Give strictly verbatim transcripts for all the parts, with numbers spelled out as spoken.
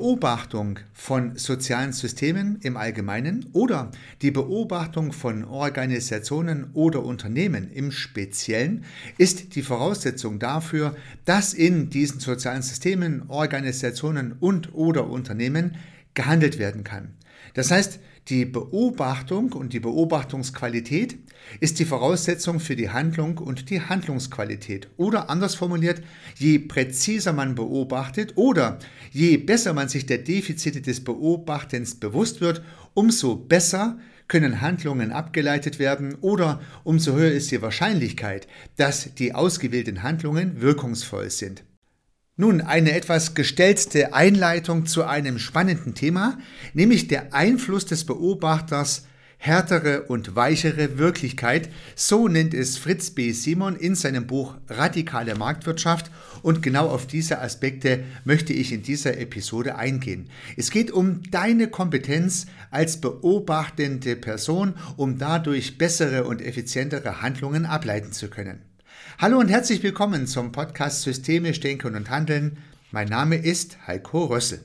Beobachtung von sozialen Systemen im Allgemeinen oder die Beobachtung von Organisationen oder Unternehmen im Speziellen ist die Voraussetzung dafür, dass in diesen sozialen Systemen, Organisationen und oder Unternehmen gehandelt werden kann. Das heißt, die Beobachtung und die Beobachtungsqualität ist die Voraussetzung für die Handlung und die Handlungsqualität. Oder anders formuliert, je präziser man beobachtet oder je besser man sich der Defizite des Beobachtens bewusst wird, umso besser können Handlungen abgeleitet werden oder umso höher ist die Wahrscheinlichkeit, dass die ausgewählten Handlungen wirkungsvoll sind. Nun, eine etwas gestellte Einleitung zu einem spannenden Thema, nämlich der Einfluss des Beobachters härtere und weichere Wirklichkeit, so nennt es Fritz B. Simon in seinem Buch Radikale Marktwirtschaft und genau auf diese Aspekte möchte ich in dieser Episode eingehen. Es geht um deine Kompetenz als beobachtende Person, um dadurch bessere und effizientere Handlungen ableiten zu können. Hallo und herzlich willkommen zum Podcast Systemisch Denken und Handeln. Mein Name ist Heiko Rössel.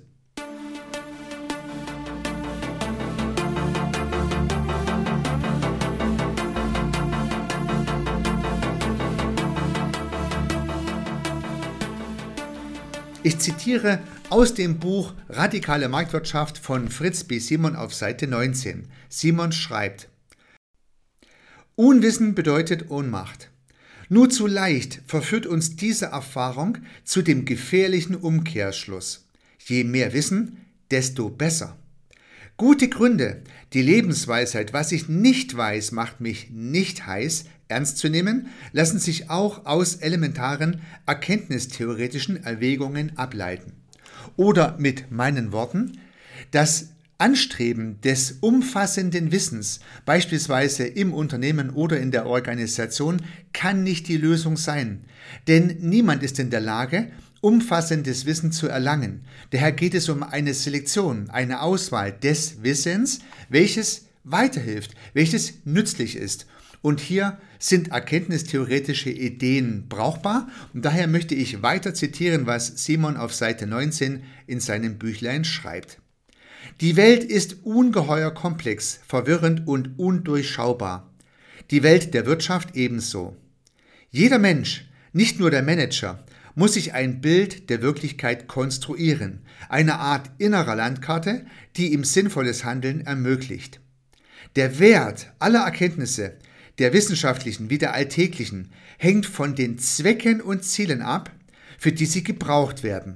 Ich zitiere aus dem Buch Radikale Marktwirtschaft von Fritz B. Simon auf Seite neunzehn. Simon schreibt: Unwissen bedeutet Ohnmacht. Nur zu leicht verführt uns diese Erfahrung zu dem gefährlichen Umkehrschluss. Je mehr Wissen, desto besser. Gute Gründe, die Lebensweisheit, was ich nicht weiß, macht mich nicht heiß, ernst zu nehmen, lassen sich auch aus elementaren erkenntnistheoretischen Erwägungen ableiten. Oder mit meinen Worten, das Anstreben des umfassenden Wissens, beispielsweise im Unternehmen oder in der Organisation, kann nicht die Lösung sein. Denn niemand ist in der Lage, umfassendes Wissen zu erlangen. Daher geht es um eine Selektion, eine Auswahl des Wissens, welches weiterhilft, welches nützlich ist. Und hier sind erkenntnistheoretische Ideen brauchbar. Und daher möchte ich weiter zitieren, was Simon auf Seite neunzehn in seinem Büchlein schreibt. Die Welt ist ungeheuer komplex, verwirrend und undurchschaubar. Die Welt der Wirtschaft ebenso. Jeder Mensch, nicht nur der Manager, muss sich ein Bild der Wirklichkeit konstruieren, eine Art innerer Landkarte, die ihm sinnvolles Handeln ermöglicht. Der Wert aller Erkenntnisse, der wissenschaftlichen wie der alltäglichen, hängt von den Zwecken und Zielen ab, für die sie gebraucht werden.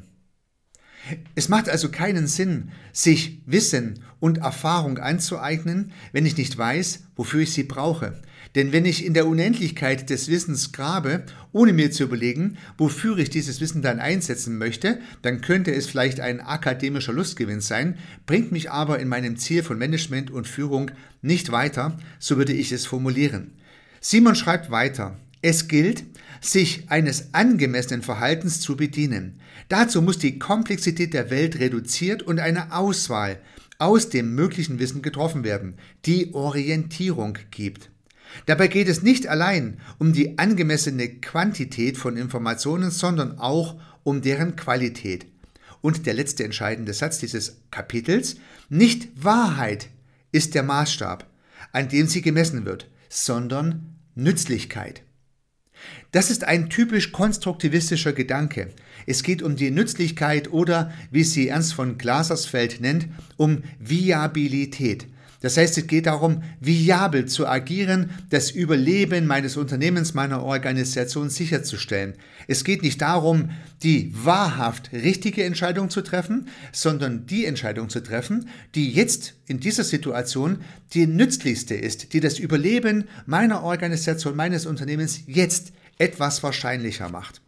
Es macht also keinen Sinn, sich Wissen und Erfahrung anzueignen, wenn ich nicht weiß, wofür ich sie brauche. Denn wenn ich in der Unendlichkeit des Wissens grabe, ohne mir zu überlegen, wofür ich dieses Wissen dann einsetzen möchte, dann könnte es vielleicht ein akademischer Lustgewinn sein, bringt mich aber in meinem Ziel von Management und Führung nicht weiter, so würde ich es formulieren. Simon schreibt weiter: Es gilt, sich eines angemessenen Verhaltens zu bedienen. Dazu muss die Komplexität der Welt reduziert und eine Auswahl aus dem möglichen Wissen getroffen werden, die Orientierung gibt. Dabei geht es nicht allein um die angemessene Quantität von Informationen, sondern auch um deren Qualität. Und der letzte entscheidende Satz dieses Kapitels: Nicht Wahrheit ist der Maßstab, an dem sie gemessen wird, sondern Nützlichkeit. Das ist ein typisch konstruktivistischer Gedanke. Es geht um die Nützlichkeit oder, wie sie Ernst von Glasersfeld nennt, um Viabilität. Das heißt, es geht darum, viabel zu agieren, das Überleben meines Unternehmens, meiner Organisation sicherzustellen. Es geht nicht darum, die wahrhaft richtige Entscheidung zu treffen, sondern die Entscheidung zu treffen, die jetzt in dieser Situation die nützlichste ist, die das Überleben meiner Organisation, meines Unternehmens jetzt etwas wahrscheinlicher macht.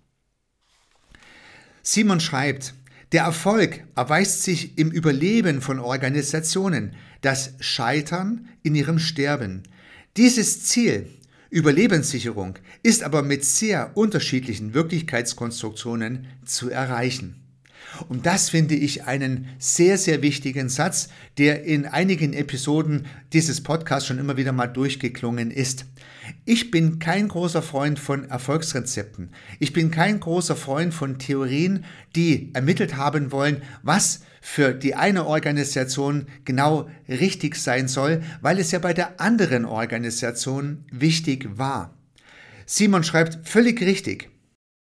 Simon schreibt: Der Erfolg erweist sich im Überleben von Organisationen, das Scheitern in ihrem Sterben. Dieses Ziel, Überlebenssicherung, ist aber mit sehr unterschiedlichen Wirklichkeitskonstruktionen zu erreichen. Und das finde ich einen sehr, sehr wichtigen Satz, der in einigen Episoden dieses Podcasts schon immer wieder mal durchgeklungen ist. Ich bin kein großer Freund von Erfolgsrezepten. Ich bin kein großer Freund von Theorien, die ermittelt haben wollen, was für die eine Organisation genau richtig sein soll, weil es ja bei der anderen Organisation wichtig war. Simon schreibt völlig richtig.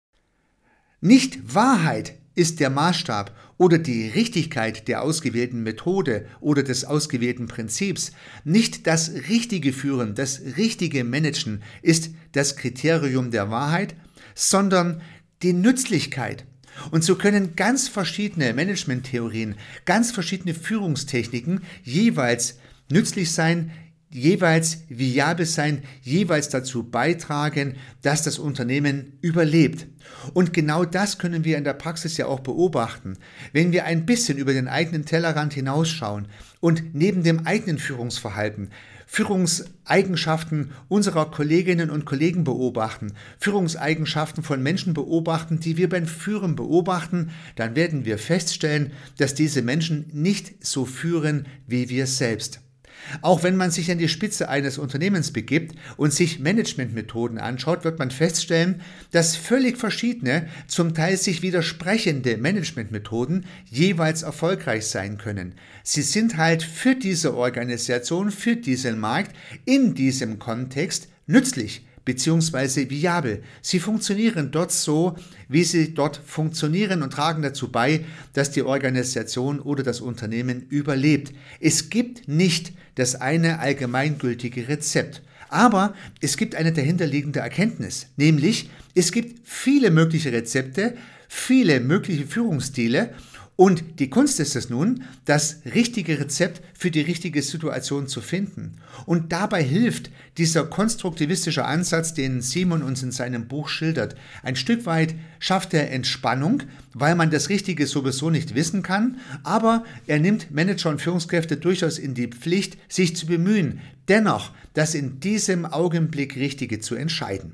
Nicht Wahrheit ist der Maßstab oder die Richtigkeit der ausgewählten Methode oder des ausgewählten Prinzips. Nicht das richtige Führen, das richtige Managen ist das Kriterium der Wahrheit, sondern die Nützlichkeit. Und so können ganz verschiedene Managementtheorien, ganz verschiedene Führungstechniken jeweils nützlich sein, jeweils viabel sein, jeweils dazu beitragen, dass das Unternehmen überlebt. Und genau das können wir in der Praxis ja auch beobachten. Wenn wir ein bisschen über den eigenen Tellerrand hinausschauen und neben dem eigenen Führungsverhalten Führungseigenschaften unserer Kolleginnen und Kollegen beobachten, Führungseigenschaften von Menschen beobachten, die wir beim Führen beobachten, dann werden wir feststellen, dass diese Menschen nicht so führen wie wir selbst. Auch wenn man sich an die Spitze eines Unternehmens begibt und sich Managementmethoden anschaut, wird man feststellen, dass völlig verschiedene, zum Teil sich widersprechende Managementmethoden jeweils erfolgreich sein können. Sie sind halt für diese Organisation, für diesen Markt, in diesem Kontext nützlich bzw. viabel. Sie funktionieren dort so, wie sie dort funktionieren und tragen dazu bei, dass die Organisation oder das Unternehmen überlebt. Es gibt nicht das eine allgemeingültige Rezept. Aber es gibt eine dahinterliegende Erkenntnis, nämlich es gibt viele mögliche Rezepte, viele mögliche Führungsstile. Und die Kunst ist es nun, das richtige Rezept für die richtige Situation zu finden. Und dabei hilft dieser konstruktivistische Ansatz, den Simon uns in seinem Buch schildert. Ein Stück weit schafft er Entspannung, weil man das Richtige sowieso nicht wissen kann, aber er nimmt Manager und Führungskräfte durchaus in die Pflicht, sich zu bemühen, dennoch das in diesem Augenblick Richtige zu entscheiden.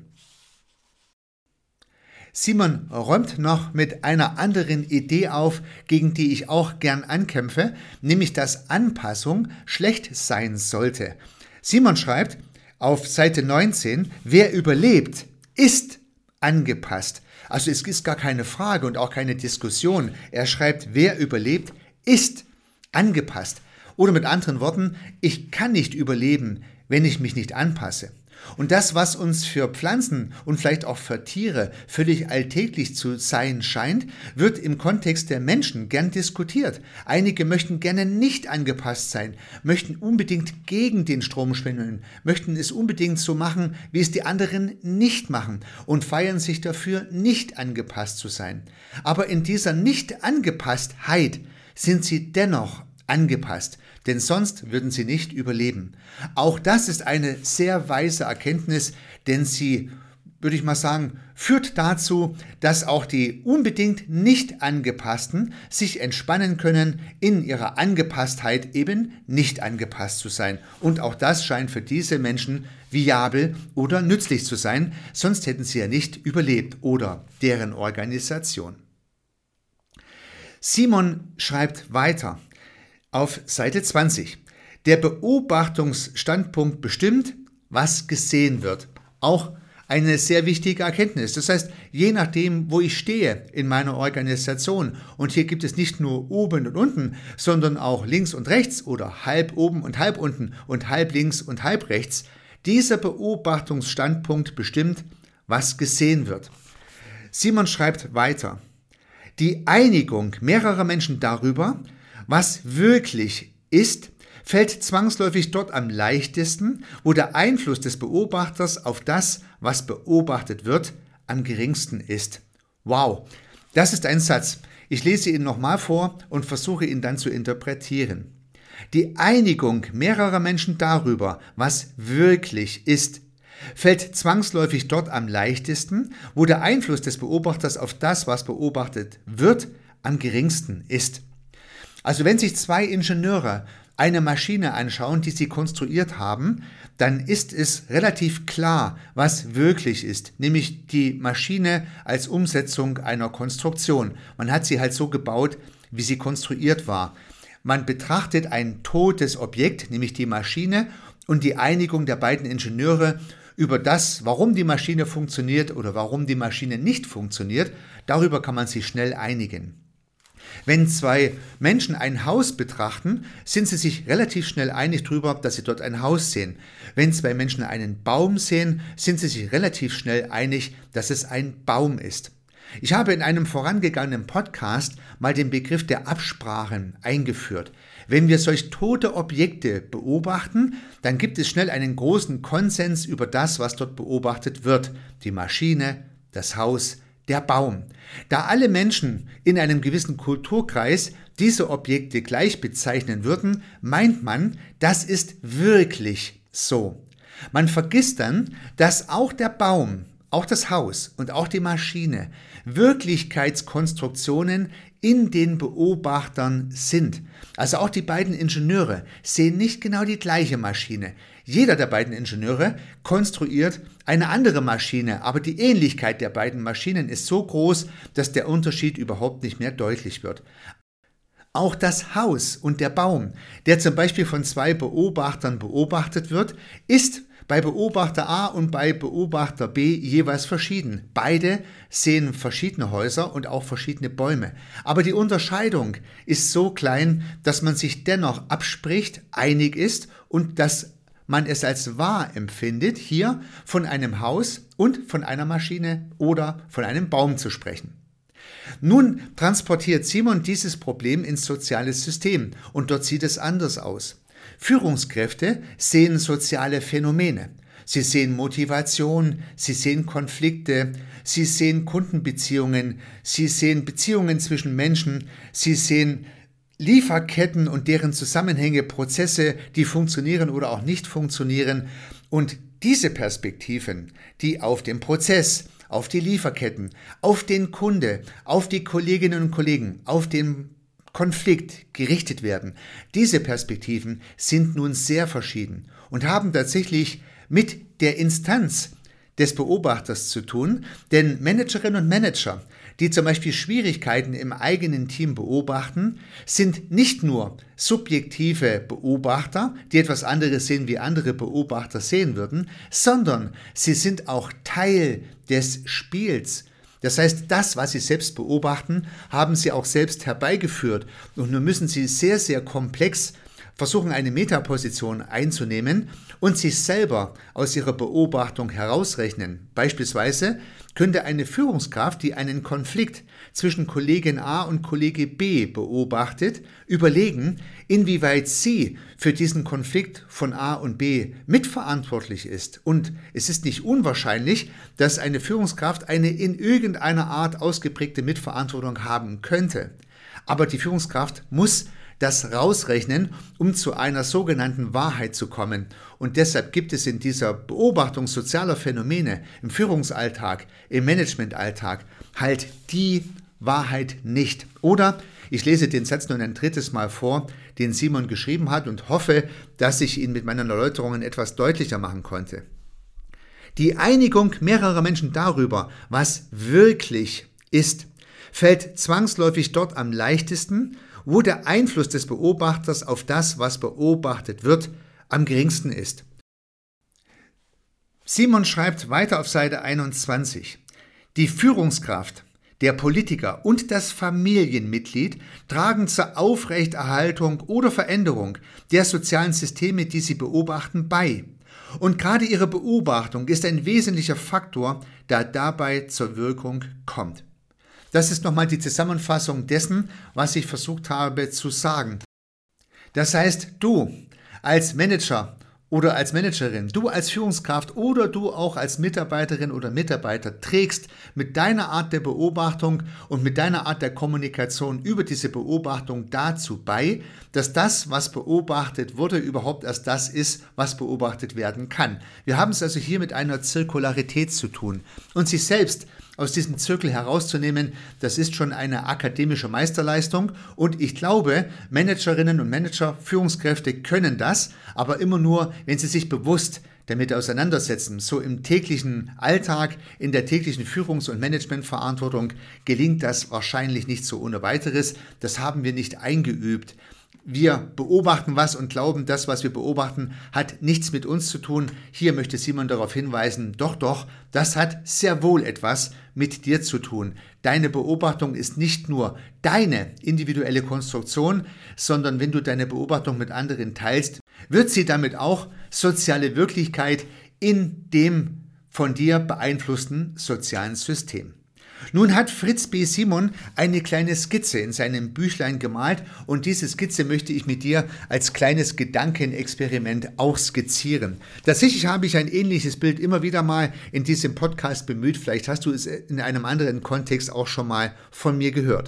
Simon räumt noch mit einer anderen Idee auf, gegen die ich auch gern ankämpfe, nämlich dass Anpassung schlecht sein sollte. Simon schreibt auf Seite neunzehn, wer überlebt, ist angepasst. Also es ist gar keine Frage und auch keine Diskussion. Er schreibt, wer überlebt, ist angepasst. Oder mit anderen Worten, ich kann nicht überleben, wenn ich mich nicht anpasse. Und das, was uns für Pflanzen und vielleicht auch für Tiere völlig alltäglich zu sein scheint, wird im Kontext der Menschen gern diskutiert. Einige möchten gerne nicht angepasst sein, möchten unbedingt gegen den Strom schwimmen, möchten es unbedingt so machen, wie es die anderen nicht machen und feiern sich dafür, nicht angepasst zu sein. Aber in dieser Nicht-Angepasstheit sind sie dennoch angepasst, denn sonst würden sie nicht überleben. Auch das ist eine sehr weise Erkenntnis, denn sie, würde ich mal sagen, führt dazu, dass auch die unbedingt nicht Angepassten sich entspannen können, in ihrer Angepasstheit eben nicht angepasst zu sein. Und auch das scheint für diese Menschen viabel oder nützlich zu sein, sonst hätten sie ja nicht überlebt oder deren Organisation. Simon schreibt weiter. Auf Seite zwanzig. Der Beobachtungsstandpunkt bestimmt, was gesehen wird. Auch eine sehr wichtige Erkenntnis. Das heißt, je nachdem, wo ich stehe in meiner Organisation, und hier gibt es nicht nur oben und unten, sondern auch links und rechts oder halb oben und halb unten und halb links und halb rechts, dieser Beobachtungsstandpunkt bestimmt, was gesehen wird. Simon schreibt weiter. Die Einigung mehrerer Menschen darüber, was wirklich ist, fällt zwangsläufig dort am leichtesten, wo der Einfluss des Beobachters auf das, was beobachtet wird, am geringsten ist. Wow, das ist ein Satz. Ich lese ihn nochmal vor und versuche ihn dann zu interpretieren. Die Einigung mehrerer Menschen darüber, was wirklich ist, fällt zwangsläufig dort am leichtesten, wo der Einfluss des Beobachters auf das, was beobachtet wird, am geringsten ist. Also wenn sich zwei Ingenieure eine Maschine anschauen, die sie konstruiert haben, dann ist es relativ klar, was wirklich ist, nämlich die Maschine als Umsetzung einer Konstruktion. Man hat sie halt so gebaut, wie sie konstruiert war. Man betrachtet ein totes Objekt, nämlich die Maschine, und die Einigung der beiden Ingenieure über das, warum die Maschine funktioniert oder warum die Maschine nicht funktioniert, darüber kann man sich schnell einigen. Wenn zwei Menschen ein Haus betrachten, sind sie sich relativ schnell einig darüber, dass sie dort ein Haus sehen. Wenn zwei Menschen einen Baum sehen, sind sie sich relativ schnell einig, dass es ein Baum ist. Ich habe in einem vorangegangenen Podcast mal den Begriff der Absprachen eingeführt. Wenn wir solch tote Objekte beobachten, dann gibt es schnell einen großen Konsens über das, was dort beobachtet wird. Die Maschine, das Haus, der Baum. Da alle Menschen in einem gewissen Kulturkreis diese Objekte gleich bezeichnen würden, meint man, das ist wirklich so. Man vergisst dann, dass auch der Baum, auch das Haus und auch die Maschine Wirklichkeitskonstruktionen in den Beobachtern sind. Also auch die beiden Ingenieure sehen nicht genau die gleiche Maschine. Jeder der beiden Ingenieure konstruiert eine andere Maschine, aber die Ähnlichkeit der beiden Maschinen ist so groß, dass der Unterschied überhaupt nicht mehr deutlich wird. Auch das Haus und der Baum, der zum Beispiel von zwei Beobachtern beobachtet wird, ist bei Beobachter A und bei Beobachter B jeweils verschieden. Beide sehen verschiedene Häuser und auch verschiedene Bäume. Aber die Unterscheidung ist so klein, dass man sich dennoch abspricht, einig ist und dass man es als wahr empfindet, hier von einem Haus und von einer Maschine oder von einem Baum zu sprechen. Nun transportiert Simon dieses Problem ins soziale System und dort sieht es anders aus. Führungskräfte sehen soziale Phänomene. Sie sehen Motivation, sie sehen Konflikte, sie sehen Kundenbeziehungen, sie sehen Beziehungen zwischen Menschen, sie sehen Lieferketten und deren Zusammenhänge, Prozesse, die funktionieren oder auch nicht funktionieren. Und diese Perspektiven, die auf den Prozess, auf die Lieferketten, auf den Kunde, auf die Kolleginnen und Kollegen, auf den Konflikt gerichtet werden. Diese Perspektiven sind nun sehr verschieden und haben tatsächlich mit der Instanz des Beobachters zu tun, denn Managerinnen und Manager, die zum Beispiel Schwierigkeiten im eigenen Team beobachten, sind nicht nur subjektive Beobachter, die etwas anderes sehen, wie andere Beobachter sehen würden, sondern sie sind auch Teil des Spiels. Das heißt, das, was Sie selbst beobachten, haben Sie auch selbst herbeigeführt. Und nun müssen Sie sehr, sehr komplex versuchen, eine Metaposition einzunehmen und sich selber aus Ihrer Beobachtung herausrechnen. Beispielsweise könnte eine Führungskraft, die einen Konflikt zwischen Kollegin A und Kollege B beobachtet, überlegen, inwieweit sie für diesen Konflikt von A und B mitverantwortlich ist. Und es ist nicht unwahrscheinlich, dass eine Führungskraft eine in irgendeiner Art ausgeprägte Mitverantwortung haben könnte. Aber die Führungskraft muss das rausrechnen, um zu einer sogenannten Wahrheit zu kommen. Und deshalb gibt es in dieser Beobachtung sozialer Phänomene im Führungsalltag, im Managementalltag halt die Wahrheit nicht. Oder ich lese den Satz nun ein drittes Mal vor, den Simon geschrieben hat und hoffe, dass ich ihn mit meinen Erläuterungen etwas deutlicher machen konnte. Die Einigung mehrerer Menschen darüber, was wirklich ist, fällt zwangsläufig dort am leichtesten, wo der Einfluss des Beobachters auf das, was beobachtet wird, am geringsten ist. Simon schreibt weiter auf Seite einundzwanzig. Die Führungskraft, der Politiker und das Familienmitglied tragen zur Aufrechterhaltung oder Veränderung der sozialen Systeme, die sie beobachten, bei. Und gerade ihre Beobachtung ist ein wesentlicher Faktor, der dabei zur Wirkung kommt. Das ist nochmal die Zusammenfassung dessen, was ich versucht habe zu sagen. Das heißt, du als Manager oder als Managerin, du als Führungskraft oder du auch als Mitarbeiterin oder Mitarbeiter trägst mit deiner Art der Beobachtung und mit deiner Art der Kommunikation über diese Beobachtung dazu bei, dass das, was beobachtet wurde, überhaupt erst das ist, was beobachtet werden kann. Wir haben es also hier mit einer Zirkularität zu tun. Und sich selbst aus diesem Zirkel herauszunehmen, das ist schon eine akademische Meisterleistung und ich glaube, Managerinnen und Manager, Führungskräfte können das, aber immer nur, wenn sie sich bewusst damit auseinandersetzen. So im täglichen Alltag, in der täglichen Führungs- und Managementverantwortung gelingt das wahrscheinlich nicht so ohne weiteres. Das haben wir nicht eingeübt. Wir beobachten was und glauben, das, was wir beobachten, hat nichts mit uns zu tun. Hier möchte Simon darauf hinweisen, doch, doch, das hat sehr wohl etwas mit dir zu tun. Deine Beobachtung ist nicht nur deine individuelle Konstruktion, sondern wenn du deine Beobachtung mit anderen teilst, wird sie damit auch soziale Wirklichkeit in dem von dir beeinflussten sozialen System. Nun hat Fritz B. Simon eine kleine Skizze in seinem Büchlein gemalt und diese Skizze möchte ich mit dir als kleines Gedankenexperiment auch skizzieren. Tatsächlich habe ich ein ähnliches Bild immer wieder mal in diesem Podcast bemüht. Vielleicht hast du es in einem anderen Kontext auch schon mal von mir gehört.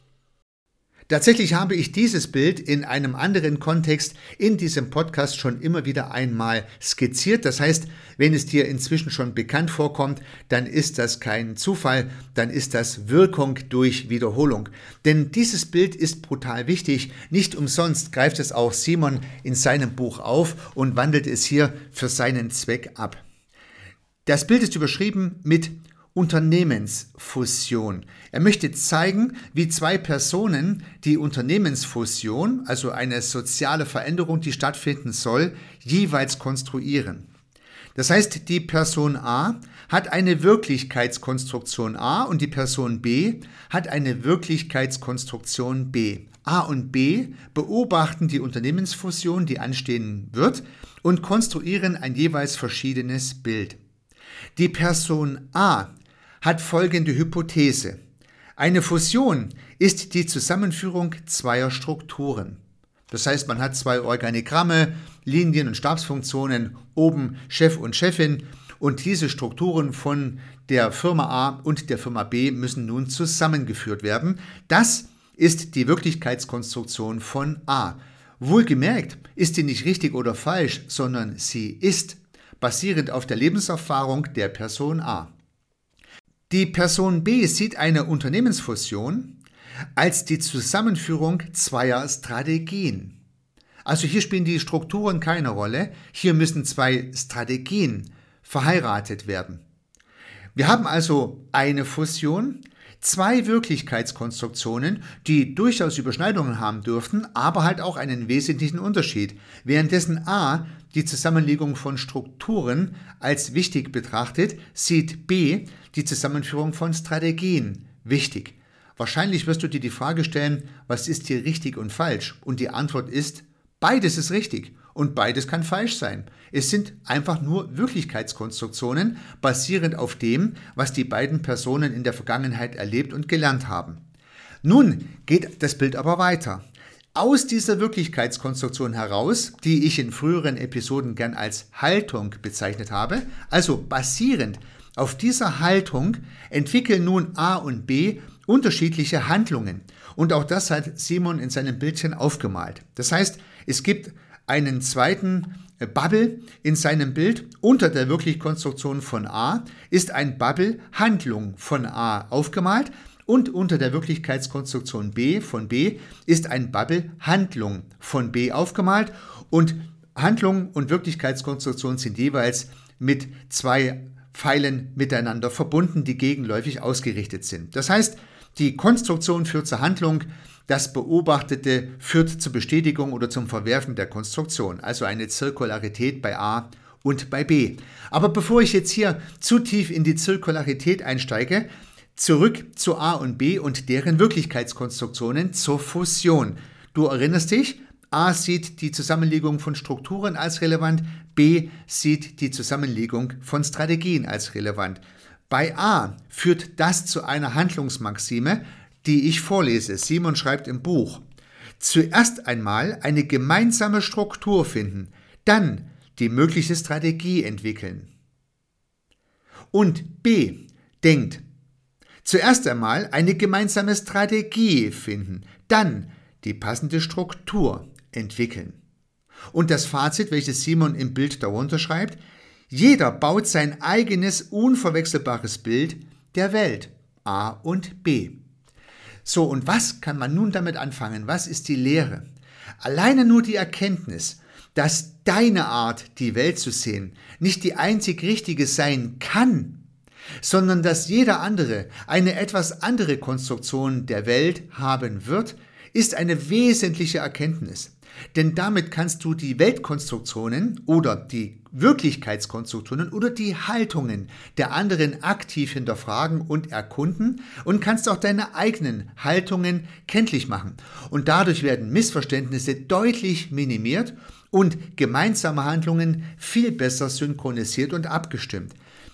Tatsächlich habe ich dieses Bild in einem anderen Kontext in diesem Podcast schon immer wieder einmal skizziert. Das heißt, wenn es dir inzwischen schon bekannt vorkommt, dann ist das kein Zufall, dann ist das Wirkung durch Wiederholung. Denn dieses Bild ist brutal wichtig. Nicht umsonst greift es auch Simon in seinem Buch auf und wandelt es hier für seinen Zweck ab. Das Bild ist überschrieben mit Unternehmensfusion. Er möchte zeigen, wie zwei Personen die Unternehmensfusion, also eine soziale Veränderung, die stattfinden soll, jeweils konstruieren. Das heißt, die Person A hat eine Wirklichkeitskonstruktion A und die Person B hat eine Wirklichkeitskonstruktion B. A und B beobachten die Unternehmensfusion, die anstehen wird, und konstruieren ein jeweils verschiedenes Bild. Die Person A hat folgende Hypothese. Eine Fusion ist die Zusammenführung zweier Strukturen. Das heißt, man hat zwei Organigramme, Linien und Stabsfunktionen, oben Chef und Chefin, und diese Strukturen von der Firma A und der Firma B müssen nun zusammengeführt werden. Das ist die Wirklichkeitskonstruktion von A. Wohlgemerkt ist sie nicht richtig oder falsch, sondern sie ist basierend auf der Lebenserfahrung der Person A. Die Person B sieht eine Unternehmensfusion als die Zusammenführung zweier Strategien. Also hier spielen die Strukturen keine Rolle, hier müssen zwei Strategien verheiratet werden. Wir haben also eine Fusion, zwei Wirklichkeitskonstruktionen, die durchaus Überschneidungen haben dürften, aber halt auch einen wesentlichen Unterschied. Währenddessen A die Zusammenlegung von Strukturen als wichtig betrachtet, sieht B die Zusammenführung von Strategien wichtig. Wahrscheinlich wirst du dir die Frage stellen, was ist hier richtig und falsch? Und die Antwort ist, beides ist richtig und beides kann falsch sein. Es sind einfach nur Wirklichkeitskonstruktionen, basierend auf dem, was die beiden Personen in der Vergangenheit erlebt und gelernt haben. Nun geht das Bild aber weiter. Aus dieser Wirklichkeitskonstruktion heraus, die ich in früheren Episoden gern als Haltung bezeichnet habe, also basierend auf dieser Haltung, entwickeln nun A und B unterschiedliche Handlungen. Und auch das hat Simon in seinem Bildchen aufgemalt. Das heißt, es gibt einen zweiten Bubble in seinem Bild. Unter der Wirklichkeitskonstruktion von A ist ein Bubble Handlung von A aufgemalt. Und unter der Wirklichkeitskonstruktion B von B ist ein Bubble Handlung von B aufgemalt. Und Handlung und Wirklichkeitskonstruktion sind jeweils mit zwei Pfeilen miteinander verbunden, die gegenläufig ausgerichtet sind. Das heißt, die Konstruktion führt zur Handlung, das Beobachtete führt zur Bestätigung oder zum Verwerfen der Konstruktion. Also eine Zirkularität bei A und bei B. Aber bevor ich jetzt hier zu tief in die Zirkularität einsteige, zurück zu A und B und deren Wirklichkeitskonstruktionen zur Fusion. Du erinnerst dich, A sieht die Zusammenlegung von Strukturen als relevant, B sieht die Zusammenlegung von Strategien als relevant. Bei A führt das zu einer Handlungsmaxime, die ich vorlese. Simon schreibt im Buch: Zuerst einmal eine gemeinsame Struktur finden, dann die mögliche Strategie entwickeln. Und B denkt: Zuerst einmal eine gemeinsame Strategie finden, dann die passende Struktur entwickeln. Und das Fazit, welches Simon im Bild darunter schreibt: Jeder baut sein eigenes unverwechselbares Bild der Welt, A und B. So, und was kann man nun damit anfangen? Was ist die Lehre? Alleine nur die Erkenntnis, dass deine Art, die Welt zu sehen, nicht die einzig richtige sein kann, sondern dass jeder andere eine etwas andere Konstruktion der Welt haben wird, ist eine wesentliche Erkenntnis. Denn damit kannst du die Weltkonstruktionen oder die Wirklichkeitskonstruktionen oder die Haltungen der anderen aktiv hinterfragen und erkunden und kannst auch deine eigenen Haltungen kenntlich machen. Und dadurch werden Missverständnisse deutlich minimiert und gemeinsame Handlungen viel besser synchronisiert und abgestimmt.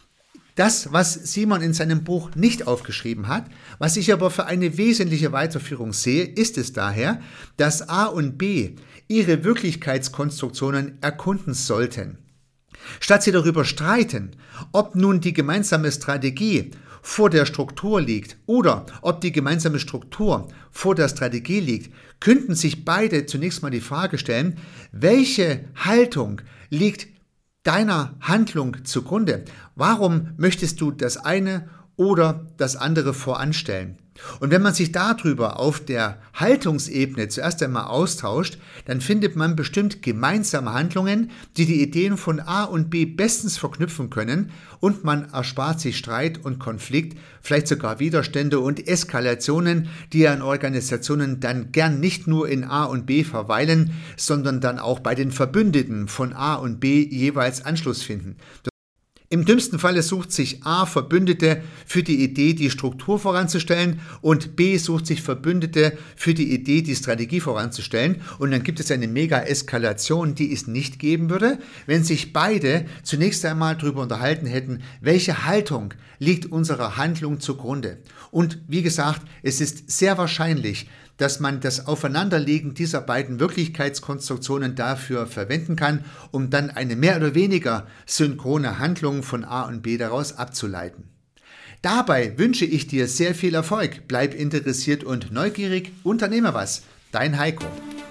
Das, was Simon in seinem Buch nicht aufgeschrieben hat, was ich aber für eine wesentliche Weiterführung sehe, ist es daher, dass A und B ihre Wirklichkeitskonstruktionen erkunden sollten. Statt sie darüber streiten, ob nun die gemeinsame Strategie vor der Struktur liegt oder ob die gemeinsame Struktur vor der Strategie liegt, könnten sich beide zunächst mal die Frage stellen, welche Haltung liegt deiner Handlung zugrunde? Warum möchtest du das eine oder das andere voranstellen? Und wenn man sich darüber auf der Haltungsebene zuerst einmal austauscht, dann findet man bestimmt gemeinsame Handlungen, die die Ideen von A und B bestens verknüpfen können und man erspart sich Streit und Konflikt, vielleicht sogar Widerstände und Eskalationen, die ja in Organisationen dann gern nicht nur in A und B verweilen, sondern dann auch bei den Verbündeten von A und B jeweils Anschluss finden. Im dümmsten Falle sucht sich A Verbündete für die Idee, die Struktur voranzustellen und B sucht sich Verbündete für die Idee, die Strategie voranzustellen und dann gibt es eine Mega-Eskalation, die es nicht geben würde, wenn sich beide zunächst einmal darüber unterhalten hätten, welche Haltung liegt unserer Handlung zugrunde. Und wie gesagt, es ist sehr wahrscheinlich, dass man das Aufeinanderlegen dieser beiden Wirklichkeitskonstruktionen dafür verwenden kann, um dann eine mehr oder weniger synchrone Handlung von A und B daraus abzuleiten. Dabei wünsche ich dir sehr viel Erfolg, bleib interessiert und neugierig, unternehme was, dein Heiko.